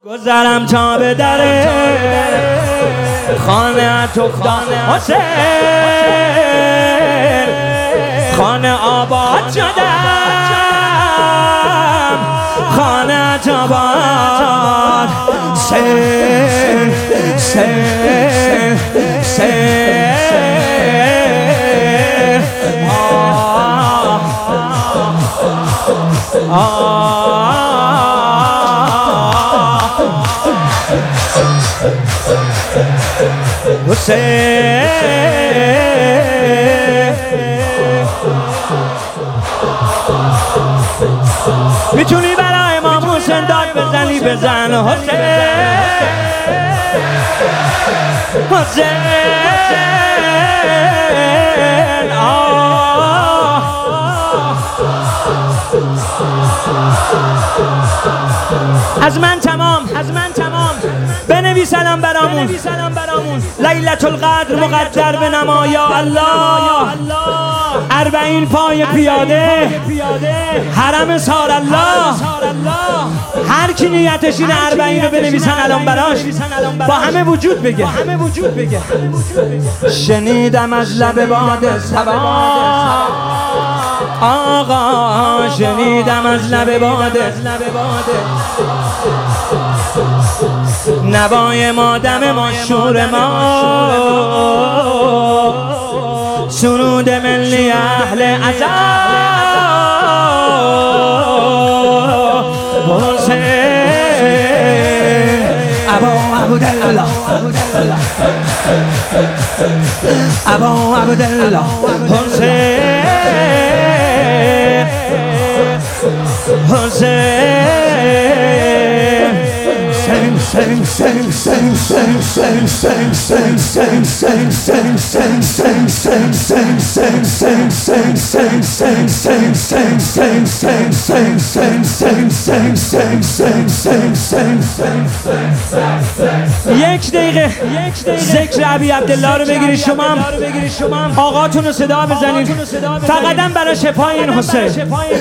گذرم تا به در خانه تو حسین خانه آباد شدم خانه آباد سیر سیر سیر حسین میتونی برای امام حسین داد بزنی بزن حسین حسین از من تمام بنویس الان برامون لیلة القدر مقدر به نما یا الله 40 پای پیاده حرم سار الله هر کی نیتش اینه 40 رو بنویسن الان براش با همه وجود بگه شنیدم از لب باد صبا آقا شنیدم از لب باد نوای ما دم مشهور ما سرود ملی اهل عزا حسین ابا عبدالله ابا عبدالله حسین یک دقیقه ذکر ابی عبدالله رو بگیری شما هم آقاتون رو صدا بزنید فقط هم برای شفای این حسین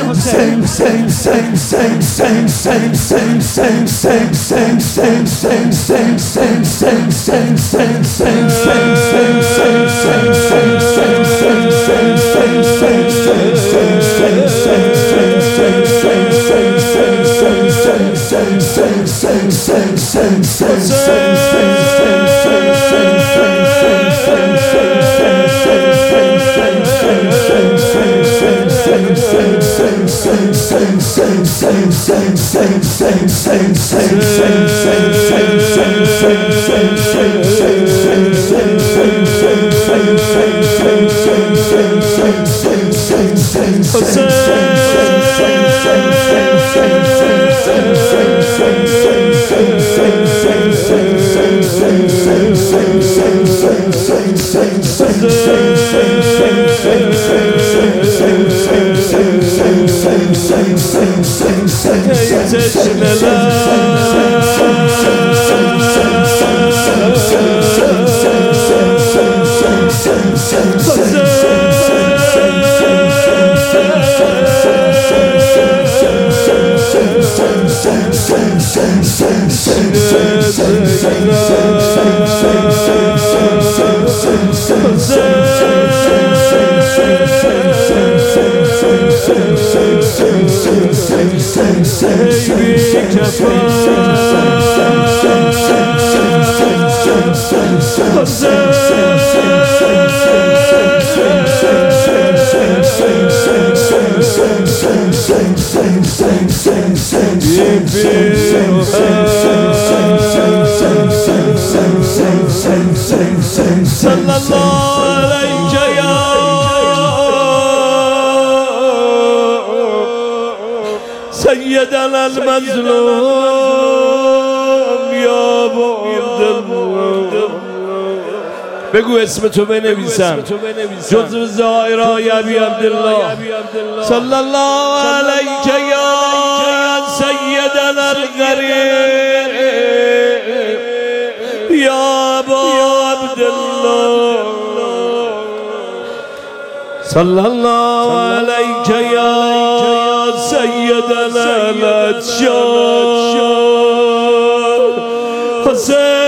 سيدنا المظلوم يا ابو عبدالله بگو اسم تو بنویسم جزو زائرای ابی عبدالله صلی الله علیک یا سیدنا الغریب یا ابا عبدالله صلی الله علیک یا سیدنا الاتشار قاسم